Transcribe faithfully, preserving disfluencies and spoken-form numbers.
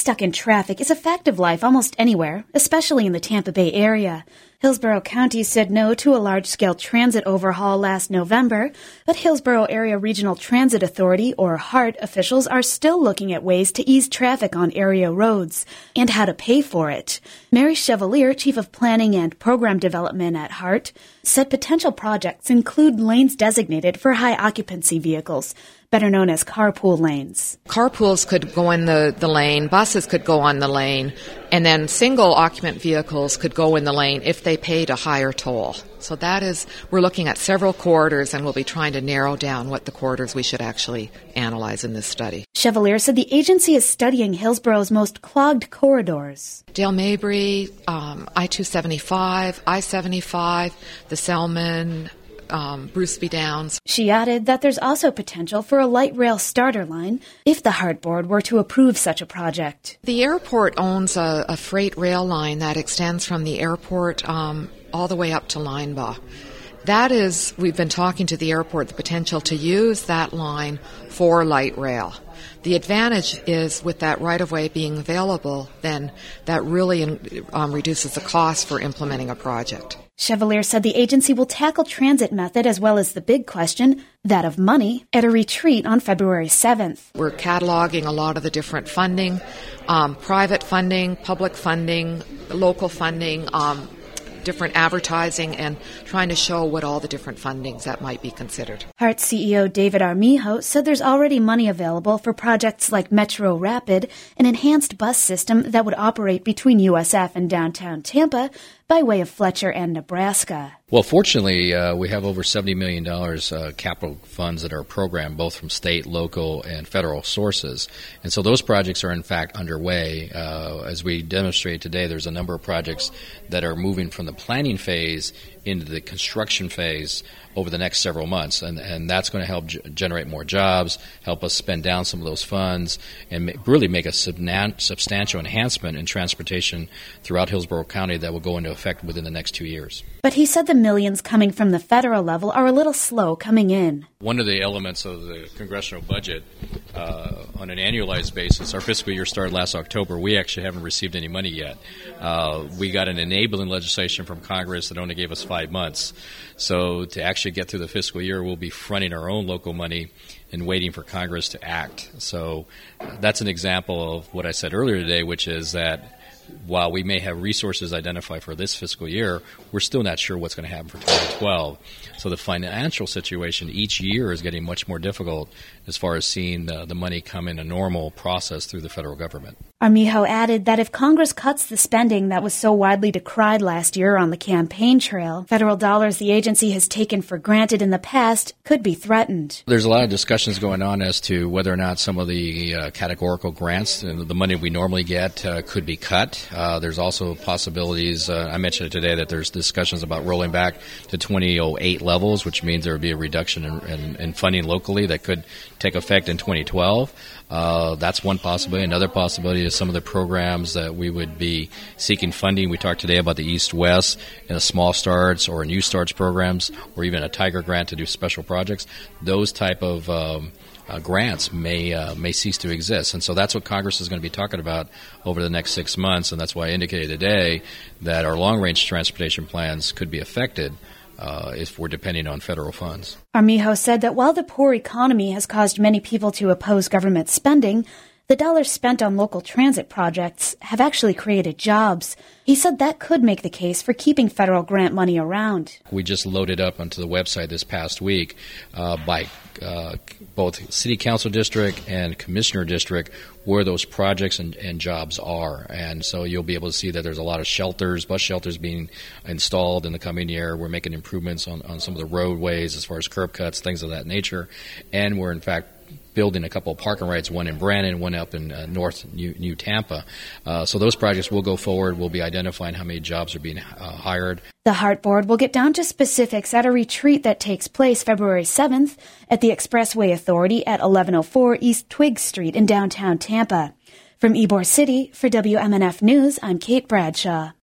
stuck in traffic is a fact of life almost anywhere, especially in the Tampa Bay area. Hillsborough County said no to a large-scale transit overhaul last November, but Hillsborough Area Regional Transit Authority, or HART, officials are still looking at ways to ease traffic on area roads and how to pay for it. Mary Chevalier, Chief of Planning and Program Development at HART, said potential projects include lanes designated for high-occupancy vehicles, better known as carpool lanes. Carpools could go in the, the lane, buses could go on the lane, and then single occupant vehicles could go in the lane if they paid a higher toll. So that is, we're looking at several corridors, and we'll be trying to narrow down what the corridors we should actually analyze in this study. Chevalier said the agency is studying Hillsborough's most clogged corridors. Dale Mabry, um, I two seventy-five, I seventy-five, the Selman, Um, Bruce B. Downs. She added that there's also potential for a light rail starter line if the HART board were to approve such a project. The airport owns a, a freight rail line that extends from the airport um, all the way up to Linebaugh. That is, we've been talking to the airport, the potential to use that line for light rail. The advantage is with that right-of-way being available, then that really um, reduces the cost for implementing a project. Chevalier said the agency will tackle transit method as well as the big question, that of money, at a retreat on February seventh. We're cataloging a lot of the different funding, um, private funding, public funding, local funding, um, different advertising, and trying to show what all the different fundings that might be considered. HART C E O David Armijo said there's already money available for projects like Metro Rapid, an enhanced bus system that would operate between U S F and downtown Tampa by way of Fletcher and Nebraska. Well, fortunately, uh, we have over seventy million dollars uh, capital funds that are programmed both from state, local, and federal sources. And so those projects are, in fact, underway. Uh, as we demonstrate today, there's a number of projects that are moving from the planning phase into the construction phase over the next several months, and, and that's going to help g- generate more jobs, help us spend down some of those funds, and ma- really make a subnan- substantial enhancement in transportation throughout Hillsborough County that will go into effect within the next two years. But he said the millions coming from the federal level are a little slow coming in. One of the elements of the congressional budget, uh, on an annualized basis, our fiscal year started last October. We actually haven't received any money yet. Uh, we got an enabling legislation from Congress that only gave us five months. So to actually get through the fiscal year, we'll be fronting our own local money and waiting for Congress to act. So that's an example of what I said earlier today, which is that while we may have resources identified for this fiscal year, we're still not sure what's going to happen for twenty twelve. So the financial situation each year is getting much more difficult as far as seeing the, the money come in a normal process through the federal government. Armijo added that if Congress cuts the spending that was so widely decried last year on the campaign trail, federal dollars the agency has taken for granted in the past could be threatened. There's a lot of discussions going on as to whether or not some of the uh, categorical grants, uh, the money we normally get, uh, could be cut. Uh, there's also possibilities, uh, I mentioned it today, that there's discussions about rolling back to twenty oh eight levels, which means there would be a reduction in, in, in funding locally that could take effect in twenty twelve. Uh, that's one possibility. Another possibility is some of the programs that we would be seeking funding. We talked today about the East-West and the Small Starts or New Starts programs, or even a Tiger grant to do special projects. Those type of um, uh, grants may uh, may cease to exist. And so that's what Congress is going to be talking about over the next six months. And that's why I indicated today that our long-range transportation plans could be affected Uh, if we're depending on federal funds. Armijo said that while the poor economy has caused many people to oppose government spending, the dollars spent on local transit projects have actually created jobs. He said that could make the case for keeping federal grant money around. We just loaded up onto the website this past week uh, by uh, both City Council District and Commissioner District where those projects and, and jobs are. And so you'll be able to see that there's a lot of shelters, bus shelters being installed in the coming year. We're making improvements on, on some of the roadways as far as curb cuts, things of that nature. And we're, in fact, building a couple of parking rights, one in Brandon, one up in uh, North New, New Tampa. Uh, so those projects will go forward. We'll be identifying how many jobs are being uh, hired. The HART board will get down to specifics at a retreat that takes place February seventh at the Expressway Authority at eleven oh four East Twiggs Street in downtown Tampa. From Ybor City, for W M N F News, I'm Kate Bradshaw.